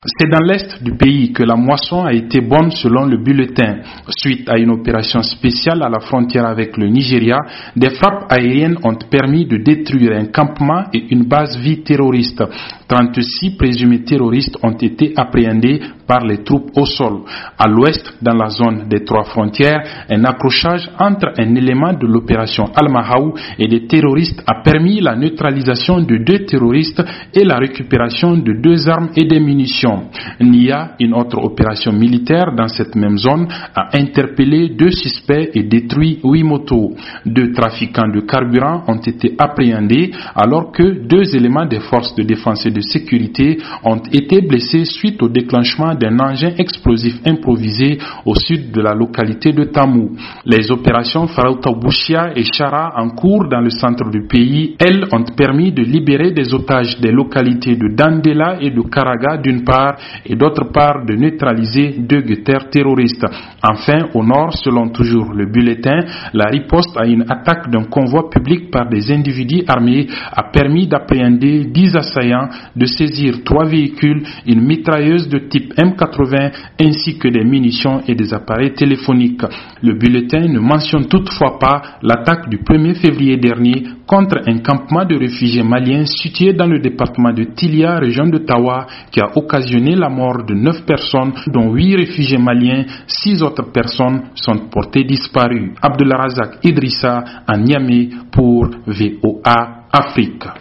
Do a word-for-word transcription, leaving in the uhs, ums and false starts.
C'est dans l'est du pays que la moisson a été bonne selon le bulletin. Suite à une opération spéciale à la frontière avec le Nigeria, des frappes aériennes ont permis de détruire un campement et une base vie terroriste. trente-six présumés terroristes ont été appréhendés par les troupes au sol. À l'ouest, dans la zone des trois frontières, un accrochage entre un élément de l'opération Al-Mahaou et des terroristes a permis la neutralisation de deux terroristes et la récupération de deux armes et des munitions. N I A, une autre opération militaire dans cette même zone, a interpellé deux suspects et détruit huit motos. Deux trafiquants de carburant ont été appréhendés alors que deux éléments des forces de défense et de sécurité ont été blessés suite au déclenchement d'un engin explosif improvisé au sud de la localité de Tamou. Les opérations Faraouta-Bouchia et Chara en cours dans le centre du pays, elles, ont permis de libérer des otages des localités de Dandela et de Karaga d'une part et d'autre part de neutraliser deux guetteurs terroristes. Enfin, au nord, selon toujours le bulletin, la riposte à une attaque d'un convoi public par des individus armés a permis d'appréhender dix assaillants, de saisir trois véhicules, une mitrailleuse de type M quatre-vingts ainsi que des munitions et des appareils téléphoniques. Le bulletin ne mentionne toutefois pas l'attaque du premier février dernier contre un campement de réfugiés maliens situé dans le département de Tilia, région de Tawa, qui a occasionné la mort de neuf personnes, dont huit réfugiés maliens. Six autres personnes sont portées disparues. Abdullah Razak Idrissa à Niamey pour V O A Afrique.